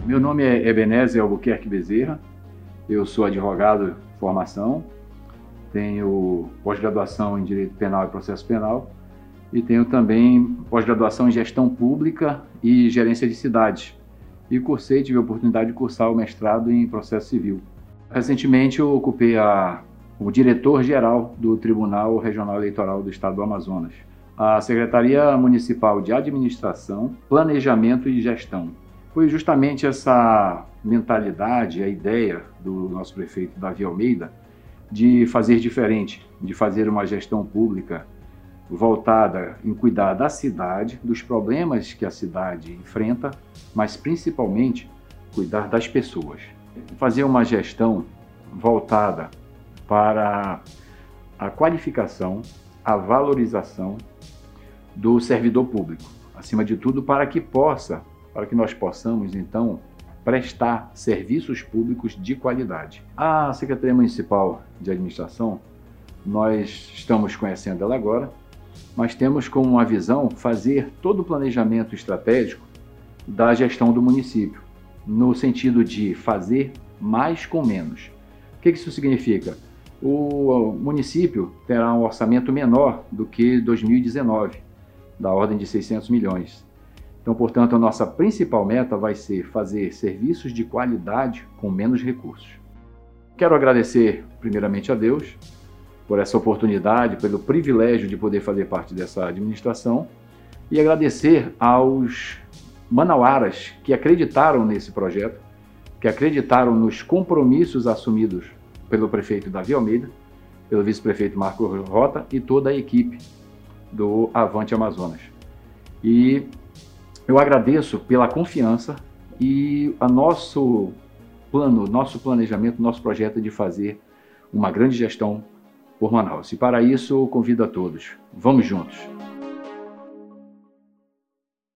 Meu nome é Ebenezer Albuquerque Bezerra, eu sou advogado de formação, tenho pós-graduação em Direito Penal e Processo Penal e tenho também pós-graduação em Gestão Pública e Gerência de Cidades. E tive a oportunidade de cursar o mestrado em Processo Civil. Recentemente eu ocupei o diretor-geral do Tribunal Regional Eleitoral do Estado do Amazonas, a Secretaria Municipal de Administração, Planejamento e Gestão. Foi justamente essa mentalidade, a ideia do nosso prefeito Davi Almeida de fazer diferente, de fazer uma gestão pública voltada em cuidar da cidade, dos problemas que a cidade enfrenta, mas principalmente cuidar das pessoas. Fazer uma gestão voltada para a qualificação, a valorização do servidor público, acima de tudo para que nós possamos então prestar serviços públicos de qualidade. A Secretaria Municipal de Administração, nós estamos conhecendo ela agora, mas temos como uma visão fazer todo o planejamento estratégico da gestão do município, no sentido de fazer mais com menos. O que isso significa? O município terá um orçamento menor do que 2019, da ordem de 600 milhões. Então, portanto, a nossa principal meta vai ser fazer serviços de qualidade com menos recursos. Quero agradecer primeiramente a Deus por essa oportunidade, pelo privilégio de poder fazer parte dessa administração e agradecer aos manauaras que acreditaram nesse projeto, que acreditaram nos compromissos assumidos pelo prefeito Davi Almeida, pelo vice-prefeito Marco Rota e toda a equipe do Avante Amazonas. E eu agradeço pela confiança e nosso planejamento, nosso projeto de fazer uma grande gestão por Manaus. E para isso eu convido a todos. Vamos juntos!